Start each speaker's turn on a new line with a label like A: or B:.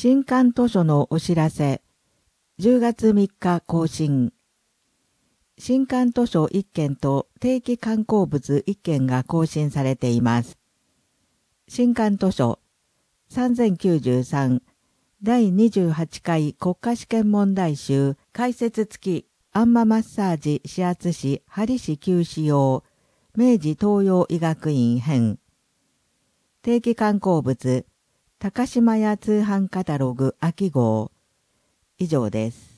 A: 新刊図書のお知らせ。10月3日更新。新刊図書1件と定期刊行物1件が更新されています。新刊図書3093第28回国家試験問題集解説付きアンママッサージ指圧師針師休止用明治東洋医学院編定期刊行物高島屋通販カタログ秋号以上です。